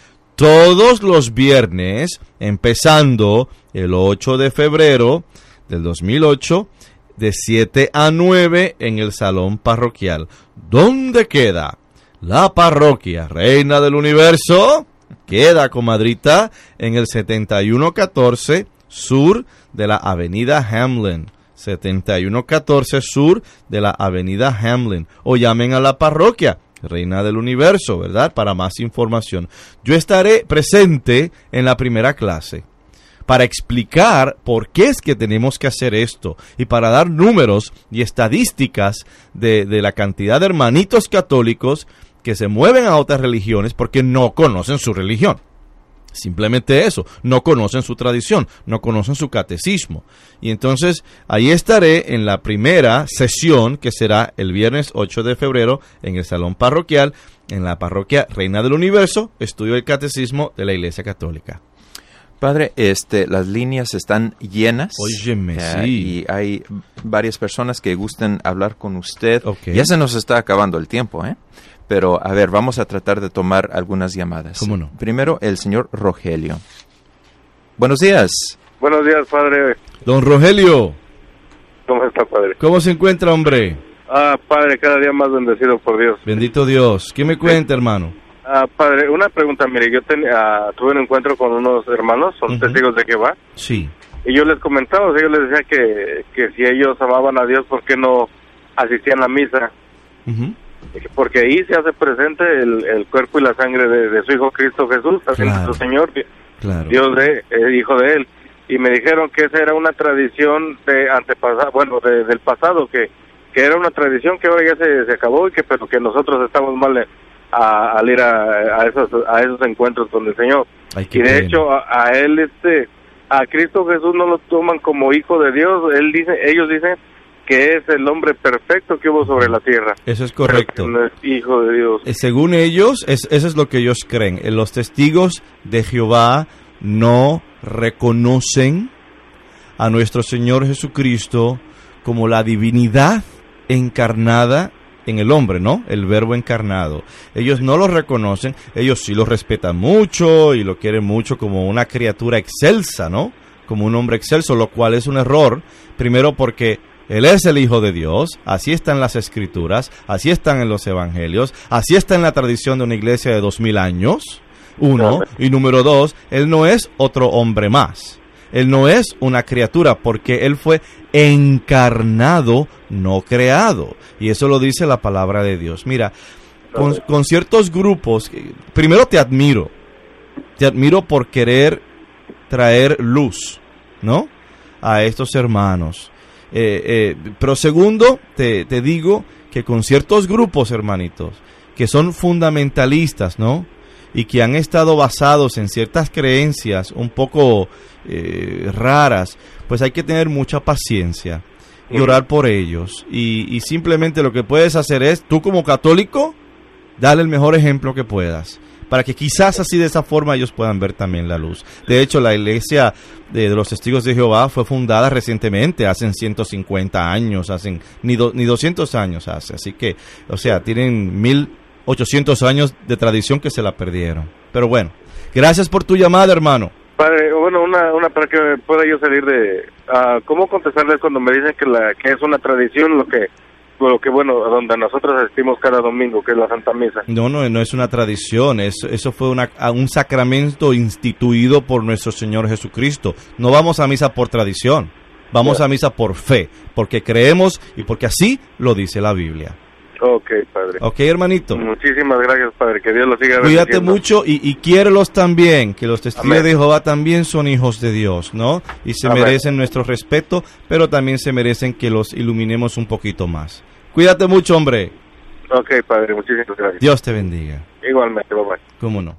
todos los viernes, empezando el ocho de febrero del dos mil ocho, de siete a nueve en el Salón Parroquial. ¿Dónde queda la Parroquia Reina del Universo? Queda, comadrita, en el setenta y uno catorce sur de la Avenida Hamlin. setenta y uno catorce sur de la Avenida Hamlin. O llamen a la Parroquia Reina del Universo, ¿verdad? Para más información. Yo estaré presente en la primera clase para explicar por qué es que tenemos que hacer esto y para dar números y estadísticas de, de la cantidad de hermanitos católicos que se mueven a otras religiones porque no conocen su religión. Simplemente eso, no conocen su tradición, no conocen su catecismo. Y entonces ahí estaré en la primera sesión, que será el viernes ocho de febrero en el Salón Parroquial, en la Parroquia Reina del Universo, estudio del Catecismo de la Iglesia Católica. Padre, este, las líneas están llenas. Óyeme, eh, sí. Y hay varias personas que gusten hablar con usted. Okay. Ya se nos está acabando el tiempo, ¿eh? Pero, a ver, vamos a tratar de tomar algunas llamadas. ¿Cómo no? Primero, el señor Rogelio. Buenos días. Buenos días, padre. Don Rogelio. ¿Cómo está, padre? ¿Cómo se encuentra, hombre? Ah, padre, cada día más bendecido por Dios. Bendito Dios. ¿Qué me cuenta, hermano? Ah, padre, una pregunta, mire, yo ten, ah, tuve un encuentro con unos hermanos, son Uh-huh. testigos de Jehová, Sí. y yo les comentaba, o sea, yo les decía que, que si ellos amaban a Dios, ¿por qué no asistían a misa? Uh-huh. Porque ahí se hace presente el, el cuerpo y la sangre de, de su Hijo Cristo Jesús, haciendo Claro. su Señor, Claro. Dios de, el Hijo de Él. Y me dijeron que esa era una tradición de antepasado, bueno, de, del pasado, que, que era una tradición que ahora ya se, se acabó, y que pero que nosotros estamos mal a, al ir a, a esos a esos encuentros con el Señor. Ay, qué Y de pena. hecho a, a él este a Cristo Jesús no lo toman como hijo de Dios. Él dice, ellos dicen que es el hombre perfecto que hubo sobre la tierra. Eso es correcto. Pero que no es hijo de Dios. Eh, Según ellos, es, eso es lo que ellos creen. Eh, Los testigos de Jehová no reconocen a nuestro Señor Jesucristo como la divinidad encarnada en el hombre, ¿no? El verbo encarnado. Ellos no lo reconocen, ellos sí lo respetan mucho y lo quieren mucho como una criatura excelsa, ¿no? Como un hombre excelso, lo cual es un error. Primero porque Él es el Hijo de Dios, así está en las Escrituras, así están en los Evangelios, así está en la tradición de una iglesia de dos mil años, uno. Y número dos, Él no es otro hombre más. Él no es una criatura porque Él fue encarnado, no creado. Y eso lo dice la palabra de Dios. Mira, con, con ciertos grupos, primero te admiro, te admiro por querer traer luz, ¿no? A estos hermanos. Eh, eh, pero segundo, te, te digo que con ciertos grupos, hermanitos, que son fundamentalistas, ¿no? Y que han estado basados en ciertas creencias un poco eh, raras, pues hay que tener mucha paciencia y orar por ellos. Y, y simplemente lo que puedes hacer es, tú como católico, dale el mejor ejemplo que puedas, para que quizás así de esa forma ellos puedan ver también la luz. De hecho, la iglesia de, de los Testigos de Jehová fue fundada recientemente, hace ciento cincuenta años, hacen ni, do, ni doscientos años hace, así que, o sea, tienen mil ochocientos años de tradición que se la perdieron. Pero bueno, gracias por tu llamada, hermano. Padre, bueno, una, una para que pueda yo salir de... Uh, ¿Cómo contestarles cuando me dicen que la que es una tradición lo que... lo que bueno, donde nosotros asistimos cada domingo, que es la Santa Misa? No, no, no es una tradición, eso, eso fue una, un sacramento instituido por nuestro Señor Jesucristo. No vamos a misa por tradición, vamos yeah. a misa por fe, porque creemos y porque así lo dice la Biblia. Ok, Padre. Ok, hermanito. Muchísimas gracias, Padre, que Dios los siga bendiciendo. Cuídate mucho y, y quiérelos también, que los testigos Amén. de Jehová también son hijos de Dios, ¿no? Y se Amén. merecen nuestro respeto, pero también se merecen que los iluminemos un poquito más. Cuídate mucho, hombre. Ok, Padre, muchísimas gracias. Dios te bendiga. Igualmente, bye bye. ¿Cómo no?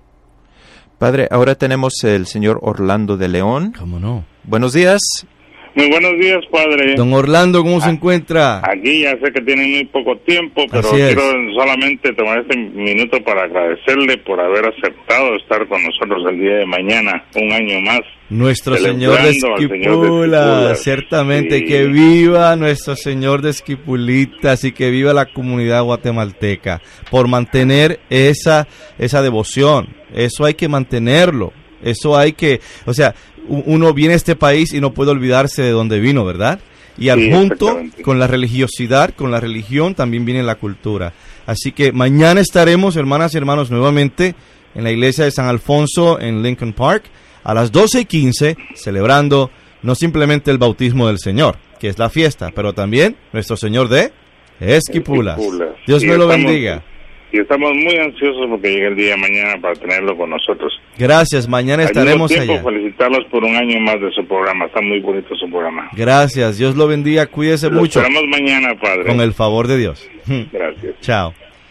Padre, ahora tenemos el señor Orlando de León. ¿Cómo no? Buenos días. Muy buenos días, Padre. Don Orlando, ¿cómo ah, se encuentra? Aquí ya sé que tienen muy poco tiempo, pero quiero solamente tomar este minuto para agradecerle por haber aceptado estar con nosotros el día de mañana, un año más. Nuestro Señor de Esquipula, ciertamente, sí. Que viva nuestro Señor de Esquipulitas y que viva la comunidad guatemalteca por mantener esa, esa devoción. Eso hay que mantenerlo, eso hay que, o sea, uno viene a este país y no puede olvidarse de dónde vino, ¿verdad? Y al junto con la religiosidad, con la religión, también viene la cultura. Así que mañana estaremos, hermanas y hermanos, nuevamente en la iglesia de San Alfonso en Lincoln Park a las doce y quince, celebrando no simplemente el bautismo del Señor, que es la fiesta, pero también nuestro Señor de Esquipulas. Esquipulas. Dios sí, me lo estamos, bendiga. Y estamos muy ansiosos porque llegue el día de mañana para tenerlo con nosotros. Gracias, mañana estaremos allá. Al mismo tiempo, allá. Felicitarlos por un año más de su programa, está muy bonito su programa. Gracias, Dios lo bendiga, cuídese lo mucho. Nos vemos mañana, Padre. Con el favor de Dios. Gracias. Chao.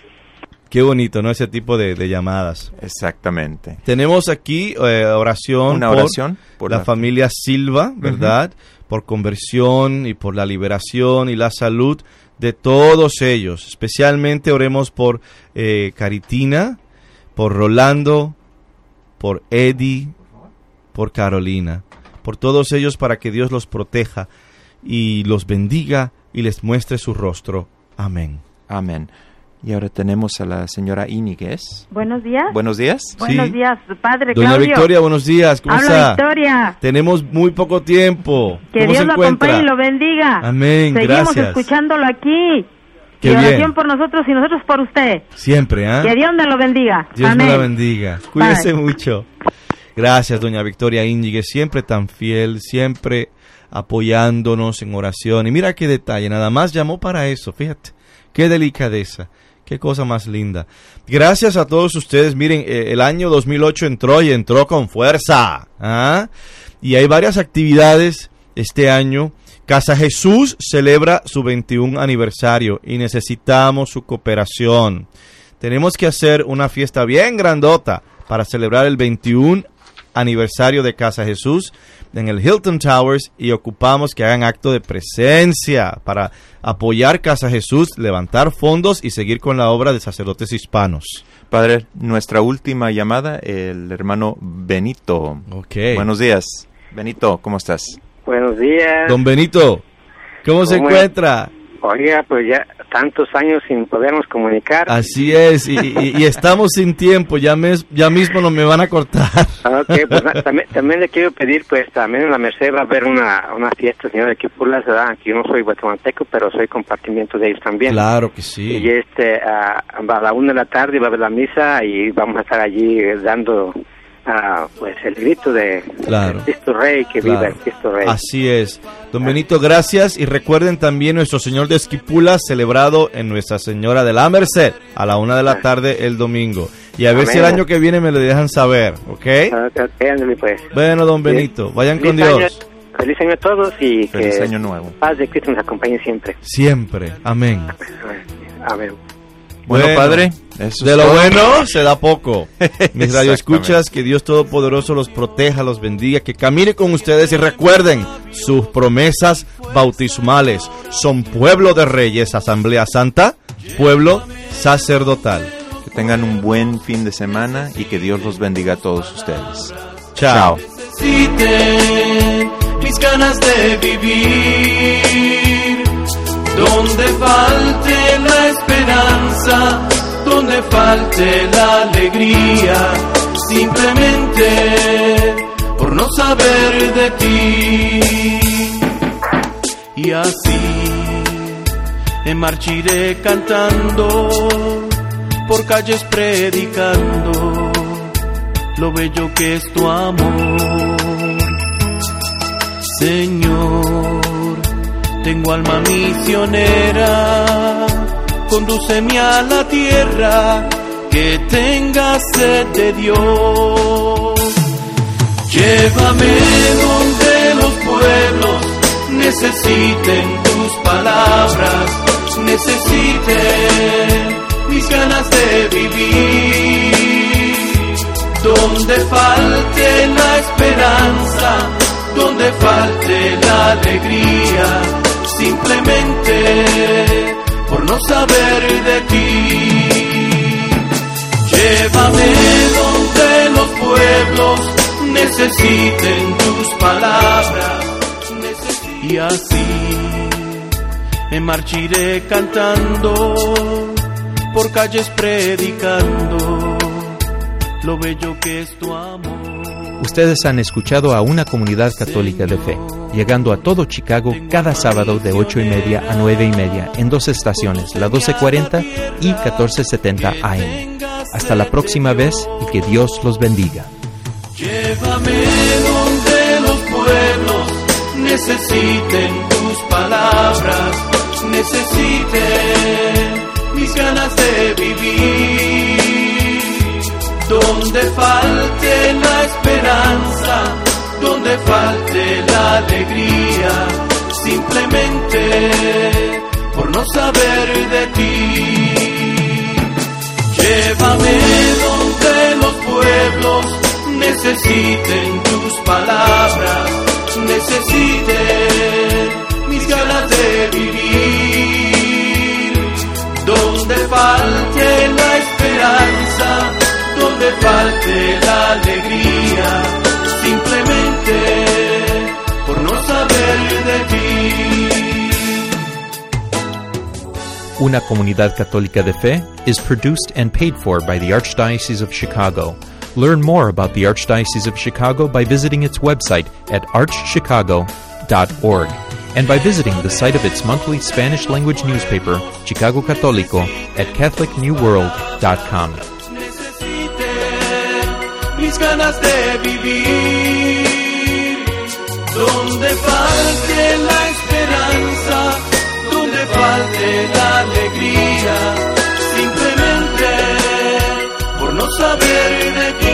Qué bonito, ¿no? Ese tipo de, de llamadas. Exactamente. Tenemos aquí eh, oración, Una oración por, por la, la familia Silva, ¿verdad? Uh-huh. Por conversión y por la liberación y la salud de todos ellos. Especialmente oremos por eh, Caritina, por Rolando, por Eddie, por Carolina. Por todos ellos para que Dios los proteja y los bendiga y les muestre su rostro. Amén. Amén. Y ahora tenemos a la señora Íñiguez. Buenos días. Buenos días. Buenos sí. días, padre Doña Claudio. Victoria, buenos días. ¿Cómo Habla está? Victoria. Tenemos muy poco tiempo. Que ¿Cómo Dios se lo encuentra? acompañe y lo bendiga. Amén, Seguimos gracias. escuchándolo aquí. Qué y oración bien. por nosotros y nosotros por usted. Siempre, ¿ah? Que Dios me lo bendiga. Dios Amén. me la bendiga. Cuídese Bye. mucho. Gracias, doña Victoria Íñiguez, siempre tan fiel, siempre apoyándonos en oración. Y mira qué detalle, nada más llamó para eso, fíjate. Qué delicadeza. Qué cosa más linda. Gracias a todos ustedes. Miren, eh, el año dos mil ocho entró y entró con fuerza. ¿Ah? Y hay varias actividades este año. Casa Jesús celebra su veintiún aniversario y necesitamos su cooperación. Tenemos que hacer una fiesta bien grandota para celebrar el veintiún aniversario de Casa Jesús en el Hilton Towers y ocupamos que hagan acto de presencia para apoyar Casa Jesús, levantar fondos y seguir con la obra de sacerdotes hispanos. Padre, nuestra última llamada, el hermano Benito. Okay. Buenos días. Benito, ¿cómo estás? Buenos días. Don Benito, ¿cómo, ¿cómo se encuentra? Oiga, pues ya tantos años sin podernos comunicar. Así es, y, y, y estamos sin tiempo, ya, mes, ya mismo nos me van a cortar. Ok, pues también, también le quiero pedir, pues también en la Merced va a haber una, una fiesta, señor de Esquipulas, ¿verdad? Que yo no soy guatemalteco, pero soy compartimiento de ellos también. Claro que sí. Y este, a, a la una de la tarde va a haber la misa y vamos a estar allí dando... Ah, pues el grito de claro, Cristo Rey, que claro. viva el Cristo Rey. Así es. Don Benito, gracias. Y recuerden también nuestro Señor de Esquipulas celebrado en Nuestra Señora de la Merced a la una de la tarde el domingo. Y a ver Amén. Si el año que viene me lo dejan saber, ¿ok? Okay, pues. Bueno, don Benito, vayan feliz con Dios. Año, feliz año a todos y feliz que año nuevo. Paz de Cristo nos acompañe siempre. Siempre. Amén. Amén. Bueno, bueno, Padre, eso de es lo todo. bueno se da poco. Mis radioescuchas, que Dios Todopoderoso los proteja, los bendiga, que camine con ustedes y recuerden sus promesas bautismales. Son pueblo de reyes, Asamblea Santa, pueblo sacerdotal. Que Tengan un buen fin de semana y que Dios los bendiga a todos ustedes. Chao. Necesiten mis ganas de vivir, donde falte la esperanza, donde falte la alegría, simplemente por no saber de ti. Y así me marchiré cantando, por calles predicando lo bello que es tu amor. Señor, tengo alma misionera, condúceme a la tierra que tenga sed de Dios. Llévame donde los pueblos necesiten tus palabras, necesiten mis ganas de vivir, donde falte la esperanza, donde falte la alegría, simplemente por no saber de ti. Llévame donde los pueblos necesiten tus palabras, necesiten... Y así me marchiré cantando, por calles predicando lo bello que es tu amor. Ustedes han escuchado a Una Comunidad Católica de Fe, llegando a todo Chicago cada sábado de ocho y media a nueve y media en dos estaciones, la doce cuarenta y catorce setenta A M. Hasta la próxima vez y que Dios los bendiga. Llévame donde los pueblos necesiten tus palabras, necesiten mis ganas de vivir, donde falte la esperanza, donde falte la alegría, simplemente por no saber de ti. Llévame donde los pueblos necesiten tus palabras, necesiten mis ganas de vivir, donde falte la esperanza, donde falte la alegría, simplemente por no saber de ti. Una Comunidad Católica de Fe is produced and paid for by the Archdiocese of Chicago. Learn more about the Archdiocese of Chicago by visiting its website at arch chicago dot org and by visiting the site of its monthly Spanish-language newspaper, Chicago Católico, at catholic new world dot com. Mis ganas de vivir, donde falte la esperanza, donde falte la alegría, simplemente por no saber de qué